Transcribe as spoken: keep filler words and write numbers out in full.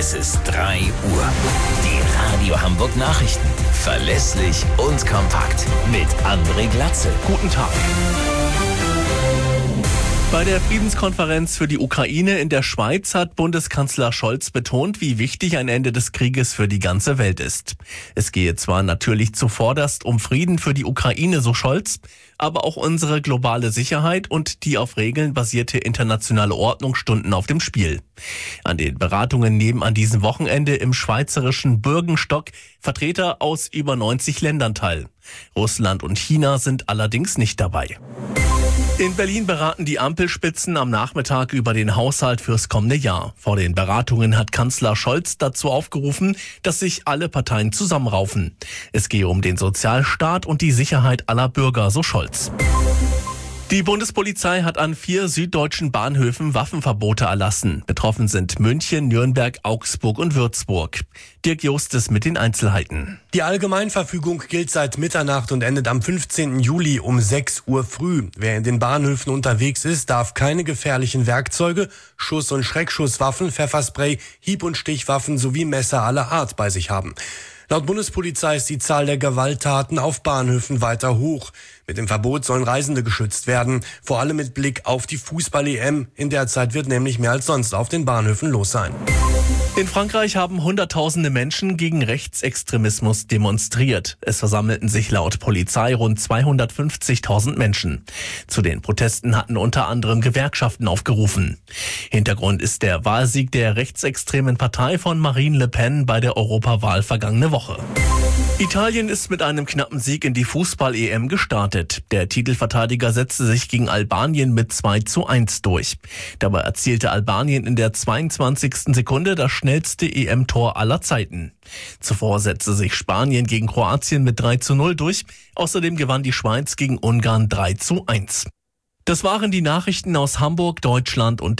Es ist drei Uhr. Die Radio Hamburg Nachrichten. Verlässlich und kompakt. Mit André Glatzel. Guten Tag. Bei der Friedenskonferenz für die Ukraine in der Schweiz hat Bundeskanzler Scholz betont, wie wichtig ein Ende des Krieges für die ganze Welt ist. Es gehe zwar natürlich zuvorderst um Frieden für die Ukraine, so Scholz, aber auch unsere globale Sicherheit und die auf Regeln basierte internationale Ordnung stunden auf dem Spiel. An den Beratungen nehmen an diesem Wochenende im schweizerischen Bürgenstock Vertreter aus über neunzig Ländern teil. Russland und China sind allerdings nicht dabei. In Berlin beraten die Ampelspitzen am Nachmittag über den Haushalt fürs kommende Jahr. Vor den Beratungen hat Kanzler Scholz dazu aufgerufen, dass sich alle Parteien zusammenraufen. Es gehe um den Sozialstaat und die Sicherheit aller Bürger, so Scholz. Die Bundespolizei hat an vier süddeutschen Bahnhöfen Waffenverbote erlassen. Betroffen sind München, Nürnberg, Augsburg und Würzburg. Dirk Justes mit den Einzelheiten. Die Allgemeinverfügung gilt seit Mitternacht und endet am fünfzehnten Juli um sechs Uhr früh. Wer in den Bahnhöfen unterwegs ist, darf keine gefährlichen Werkzeuge, Schuss- und Schreckschusswaffen, Pfefferspray, Hieb- und Stichwaffen sowie Messer aller Art bei sich haben. Laut Bundespolizei ist die Zahl der Gewalttaten auf Bahnhöfen weiter hoch. Mit dem Verbot sollen Reisende geschützt werden, vor allem mit Blick auf die Fußball-E M. In der Zeit wird nämlich mehr als sonst auf den Bahnhöfen los sein. In Frankreich haben Hunderttausende Menschen gegen Rechtsextremismus demonstriert. Es versammelten sich laut Polizei rund zweihundertfünfzigtausend Menschen. Zu den Protesten hatten unter anderem Gewerkschaften aufgerufen. Hintergrund ist der Wahlsieg der rechtsextremen Partei von Marine Le Pen bei der Europawahl vergangene Woche. Italien ist mit einem knappen Sieg in die Fußball-E M gestartet. Der Titelverteidiger setzte sich gegen Albanien mit zwei zu eins durch. Dabei erzielte Albanien in der zweiundzwanzigsten Sekunde das schnellste E M-Tor aller Zeiten. Zuvor setzte sich Spanien gegen Kroatien mit drei zu null durch. Außerdem gewann die Schweiz gegen Ungarn drei zu eins. Das waren die Nachrichten aus Hamburg, Deutschland und